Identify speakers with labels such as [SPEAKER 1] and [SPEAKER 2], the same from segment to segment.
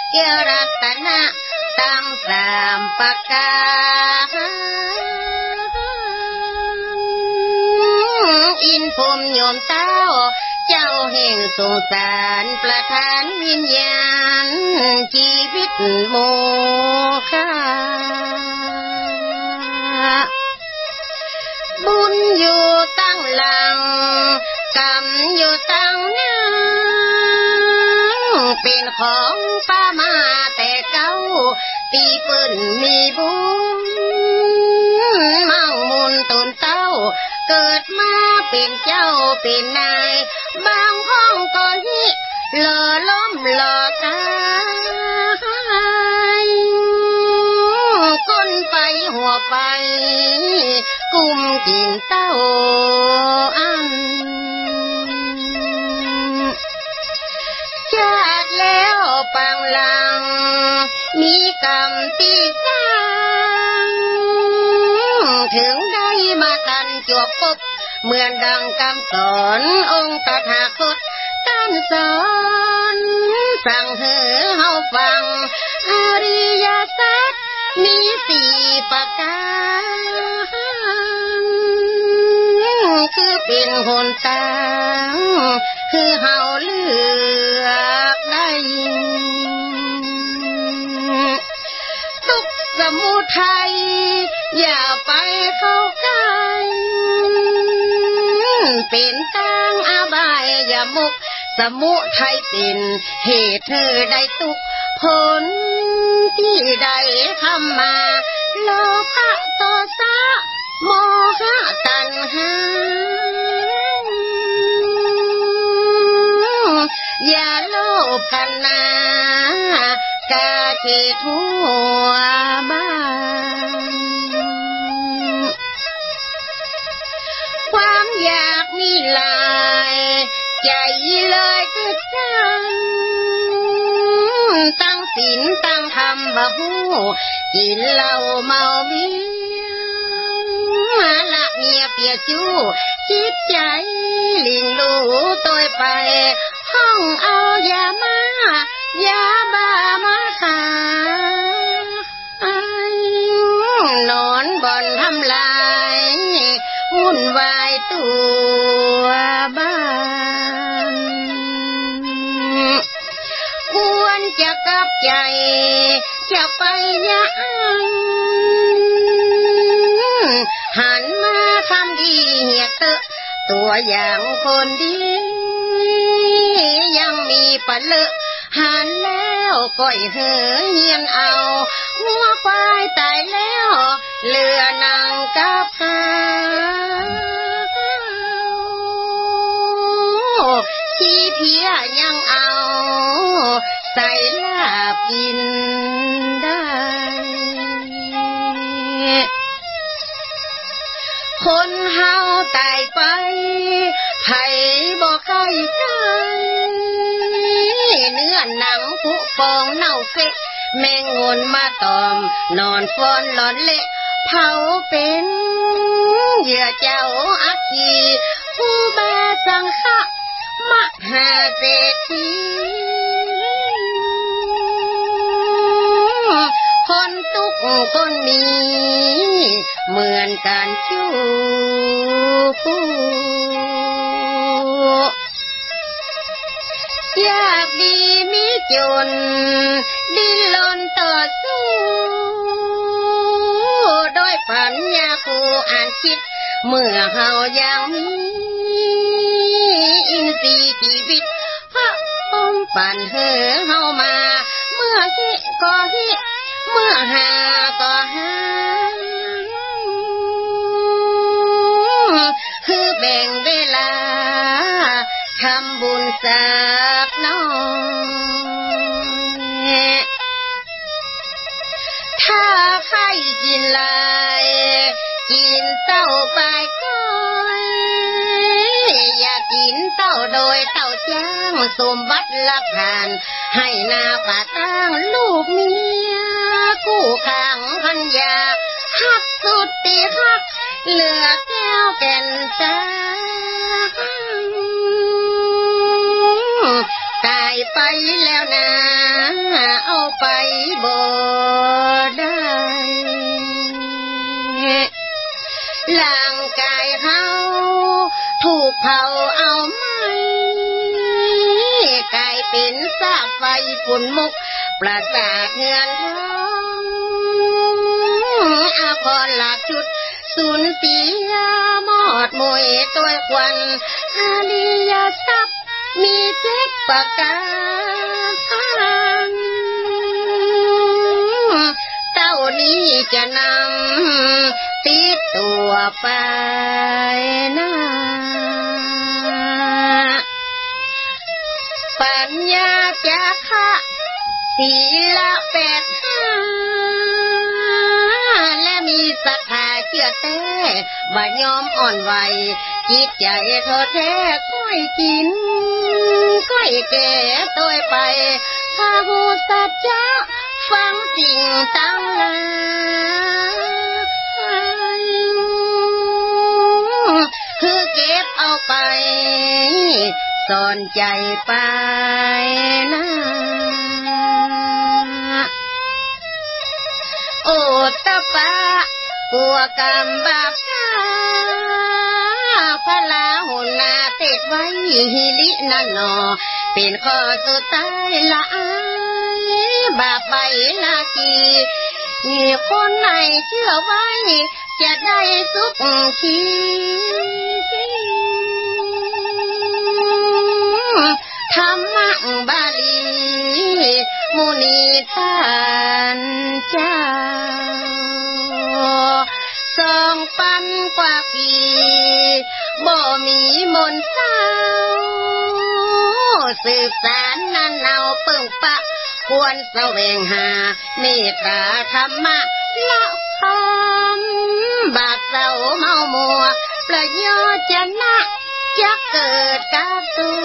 [SPEAKER 1] แก้วรัตนะตั้งสามประการอินพรหมโยมเต้าเจ้าแห่งสงสารประทานวิญญาณชีวิตโมฆะบุญอยู่ตั้งหลังกรรมอยู่ตั้งหน้าเป็นของป้ามาแต่เก้าตีเปิ้นมีบุญมั่งมุนตนเต้าเกิดมาเป็นเจ้าเป็นนายบางห้องก็ฮิหล่อล้มหล่อตายก้นไปหัวไปกุมกินเต้าอันชาติแล้วปังหลังมีกรรมตีสร้างถึงได้มาตันจวบกบเหมือนดังคำสอนองค์ตถาคตท่านสอนสั่งให้เฮาฟังอริยสัจมีสี่ประการคือเป็นหนทางคือเฮาเลือกได้ทุกสมุทัยอย่าไปเข้าใกล้เป็นทางอาบายอย่ามุกสมุทัยเป็นเหตุเธอได้ทุกผลที่ได้ทำมาโลภะโทสะโมหะตัณหาอย่าโลภกันนะกาเกทั่วบ้านความอยากมีหลายใจเลยก็จังตั้งศีลตั้งธรรมบ่ฮู้กินเหล้าเมาเบียร์ละเมียเปียจู้จิตใจลิงลู่ตัวไปห้องเอายามายาบ้ามาขายนอนบ่อนทำลายวุ่นวายตัวบ้านควรจะกลับใจจะไปยังหันมาทำดีเหียเตอะตัวอย่างคนดียังมีปะเลอะหันแล้วก้อยเหยเหียนเอาหัวควายตายแล้วเหลือนังกับหาขี้เพียยังเอาใส่ลาบกินได้คนเฮาตายไปไผบ่ใครใจเนื้อหนังผุปองเน่าเฟะแมงงนมาตอมนอนฟ้อนหลอนเละเผาเป็นเหยื่อเจ้าอาคีผู้บาสังฆะมหาเศรษฐีคนทุกคนมีเหมือนกันจูผู้ยากดีมีจนดิ้นรนต่อสู้โดยปัญญาผู้อ่านคิดเมื่อเฮายังมีอินทรีย์ชีวิตพระองค์ปั่นเฮามาเมื่อฮิก็ฮิเมื่อหาก็หาคือแบ่งเวลาทำบุญสักน้อยถ้าใครกินลายกินเต้าไปก้อยอย่ากินเต้าโดยเต้าจ้างสมบัติหลักฐานให้หน้าป่าตั้งลูกเมียคู่ขังพันยาหักสุดตีหักเหลือแก้วแก่นตาตายไปแล้วนะเอาไปบ่ได้ร่างกายเฮาถูกเผาเอาไหมกลายเป็นซากไฟฝุ่นมุกประสาทเงินทองอาพรหลักชุดสูญเสียหมดมวยตัวควันอริยทรัพย์มี7ประการเต้านี้จะนำติดตัวไปนะปัญญาจะคะศีล85และมีศรัทธาเชื่อแท้บ่ยอมอ่อนไหวจิตใจท้อแท้ก้อยกินก้อยแก่ตัวไปพาหูสัจจะฟังสิ่งตั้งหลายคือเก็บเอาไปสอนใจไปนะโอตปะกัวกรรมบาปพระลาหุนนาเตดไว้หิรินันนอเป็นข้อสุดท้ายละอายบาปใบลากีมีคนไหนเชื่อไว้จะได้สุขขีธรรมะบาลีมุนีท่านเจ้าสองปันกว่าปีบ่มีมนต์เศร้าสืบสารนั้นเอาเปิ่งปะควรแสวงหาเมตตาธรรมะละความบาปเศร้าเมามัวประโยชน์จะนะจะเกิดกับ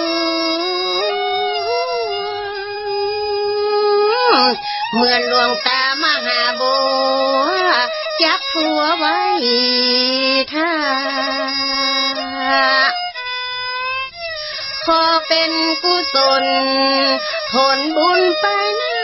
[SPEAKER 1] ตัวเหมือนหลวงตามหาบัวจักผัวไว้ท่าขอเป็นกุศลผลบุญไปนะ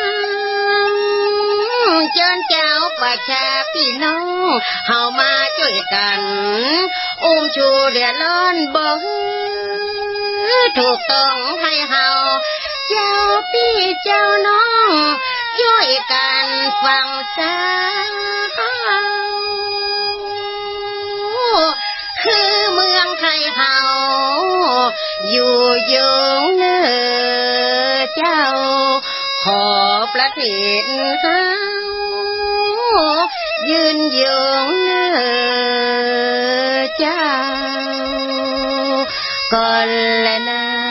[SPEAKER 1] เชิญเจ้าประชาพี่น้องเฮามาช่วยกันอุ้มชูเดือดร้อนบ่ถูกต้องให้เฮาเจ้าพี่เจ้าน้องช่วยกันฟังซะคือเมืองไทยเฮาอยู่ยงเนื้อเจ้าขอประเทศเฮายืนยงเนื้อเจ้าก่อนและนะ